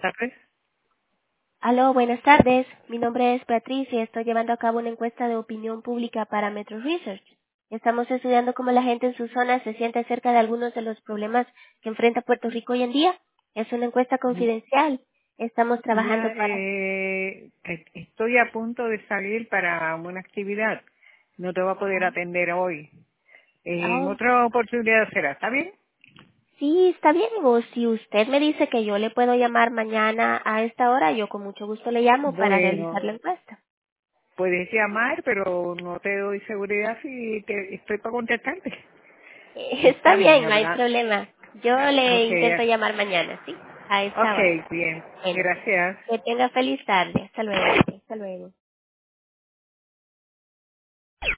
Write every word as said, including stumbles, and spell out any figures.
¿Tardes? Aló, buenas tardes. Mi nombre es Patricia y estoy llevando a cabo una encuesta de opinión pública para Metro Research. Estamos estudiando cómo la gente en su zona se siente acerca de algunos de los problemas que enfrenta Puerto Rico hoy en día. Es una encuesta confidencial. Estamos trabajando Mira, para... eh, eh, estoy a punto de salir para una actividad. No te voy a poder atender hoy. En Oh, otra oportunidad será, ¿está bien? sí, está bien. O si usted me dice que yo le puedo llamar mañana a esta hora, yo con mucho gusto le llamo para realizar la Bueno, encuesta. puedes llamar, pero no te doy seguridad si te, estoy para contestarte. Eh, Está Está bien, bien, no hay habla. problema. Yo Ah, le Ok, intento llamar mañana, ¿sí? A esta hora. ok, bien. Bueno, Gracias. que tenga feliz tarde. Hasta luego. Hasta luego.